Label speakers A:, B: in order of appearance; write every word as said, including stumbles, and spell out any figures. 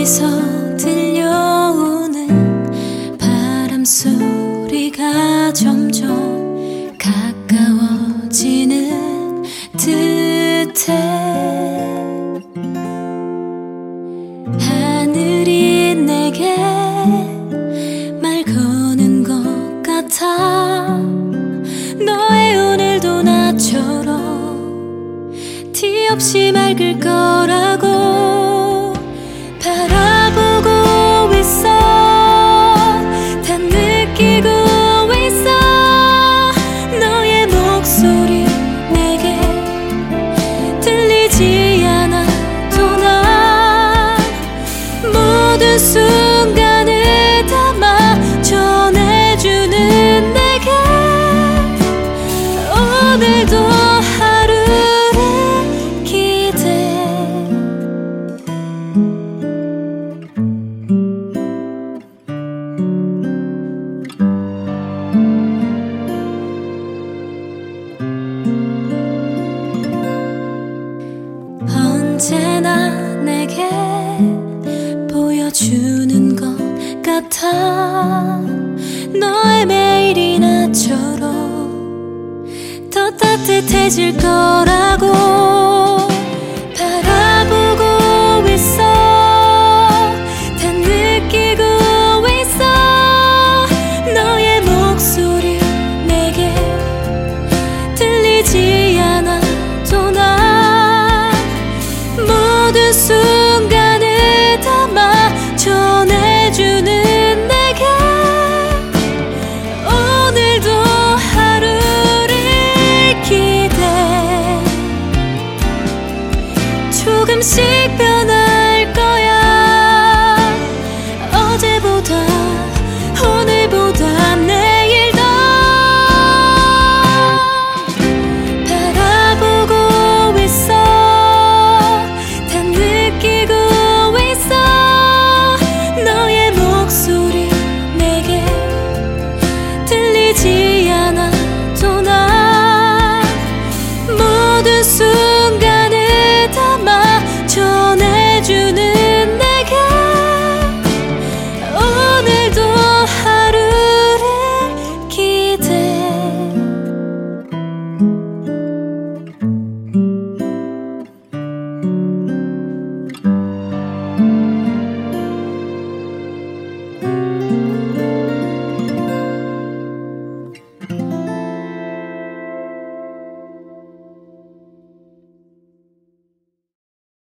A: 멀리서 들려오는 바람 소리가 점점 가까워지는 듯해. 하늘이 내게 말 거는 것 같아. 너의 오늘도 나처럼 티 없이 맑을 거라고 바라보고 있어. 다 느끼고 있어. 너의 목소리 내게 들리지 않아도 난 모든 순간을 담아 전해주는 내게 오늘도 하루를 기대. 언제나 내게 보여주는 것 같아. 너의 매일이 나처럼 더 따뜻해질 거라고 바라보고 있어. 다 느끼고 있어. 너의 목소리 내게 들리지 않아도 난 모든 순간을 담아 전해주는 내게 오늘도 하루를 기대. 조금씩 변